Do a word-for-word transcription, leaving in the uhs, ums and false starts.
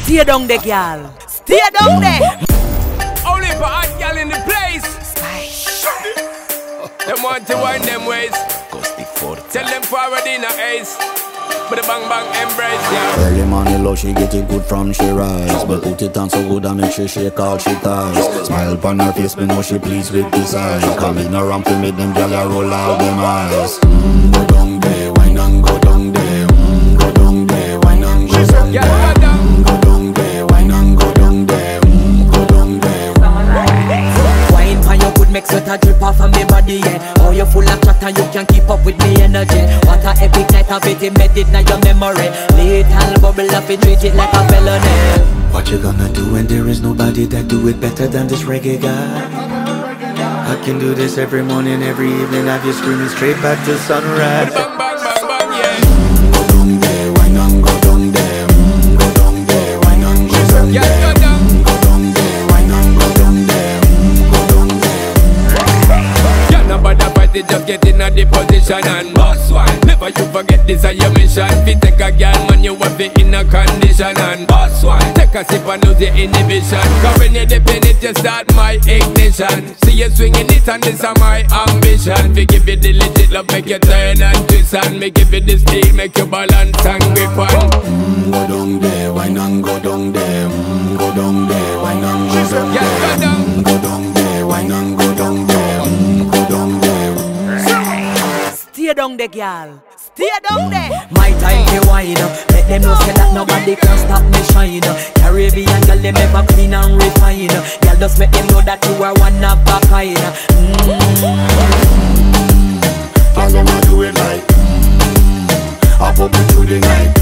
Stay down there, girl. Stay down there. Only for hot girl in the place. Them want to wind them ways. Tell them forward in a ace. But the bang bang embrace, yeah. Early money low, she get it good from she rise. But put it on so good and make she shake all she ties. Smile upon her face, me know she pleased with this eyes. Coming around to make them gyal roll out them eyes. Mm, go down there, wine and go down there. Mm, go down there, wine and go down there. Mm, go down there, wine and go down there. Mm, go down there. Wine for your good, make sweat a drip off of me body, yeah. Oh, you full of chatter, you can keep up with me energy. What a epic night of it, embedded in your memory. Little bubble up, it treat it like a felony. What you gonna do when there is nobody that do it better than this reggae guy? I can do this every morning, every evening, have you screaming straight back to sunrise. Bang bang bang bang, yeah. Mm, go down there, wine and go down there. Mm, go down there, wine and go down there. Yeah, go down. Mm, go down there, wine and go down there. Mm, go down there. Yeah, nobody fight it, just get in a the position and boss one. Never you forget this is your mission. If you take a girl, man, you have it in a condition and boss one. Take a sip and lose your inhibition. Cause when you dip in it, you start my ignition. See you swinging it and this is my ambition. We give you the legit love, make you turn and twist. And me give you the steel, make you balance and grip on. Mm, go down there, wine and go down there. Mm, go down there, wine and go down there. Yeah, go down. Mm, go down there, wine and go down there. Mm, go down there. Stay down there, girl. Stay down there. My time to wine up. Let them know say that nobody can stop me shine. Caribbean girl, them ever clean and refine. Girl, just make them know that you are one of a kind. Girl, I'ma do it like mm, I pop it through the night.